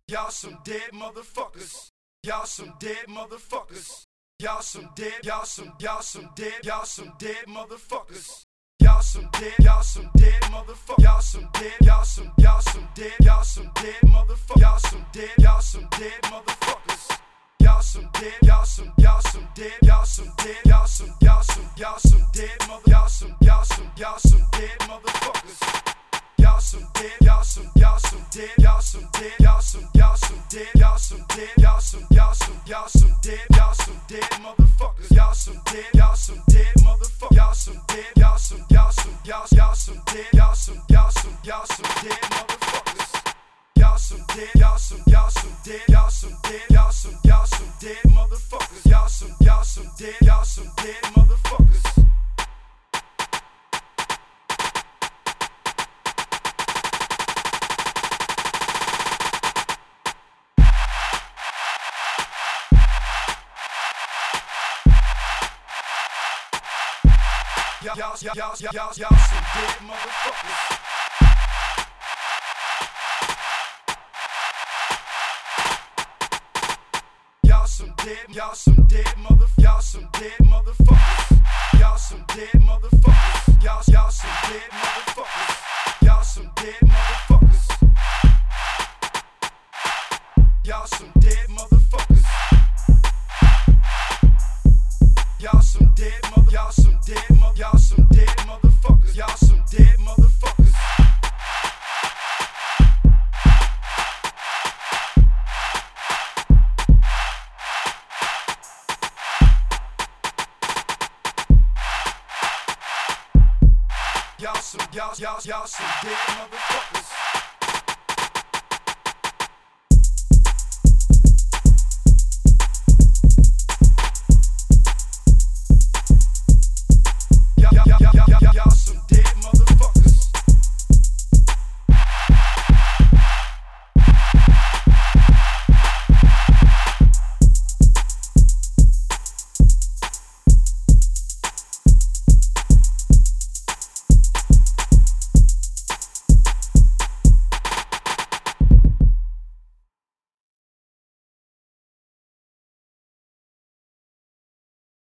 Y'all some dead motherfuckers. Y'all some dead motherfuckers. Y'all some dead, y'all some dead, y'all some dead motherfuckers. Y'all some dead motherfuckers. Y'all some dead, y'all some dead, y'all some dead motherfuckers. Y'all some dead motherfuckers. Y'all some dead, y'all some dead, y'all some dead, y'all some dead mother, y'all some dead motherfuckers. Y'all some dead, y'all some dead, y'all some dead, y'all some dead, y'all some dead, y'all some dead, y'all some dead motherfuckers. Y'all some dead, y'all some dead motherfuckers. Y'all some dead, y'all some dead, y'all some dead motherfuckers. Y'all some dead, y'all some dead, y'all some dead, y'all some dead motherfuckers. Y'all some dead, y'all some dead motherfuckers. Y'all some dead motherfuckers. Y'all some dead motherfuckers. Y'all some dead motherfuckers. Y'all some dead motherfuckers. Y'all some dead motherfuckers. Y'all some dead motherfuckers. Y'all some dead motherfuckers. Y'all some dead mother, y'all some dead mother, y'all some dead motherfuckers. Y'all some dead motherfuckers. Y'all some dead motherfuckers.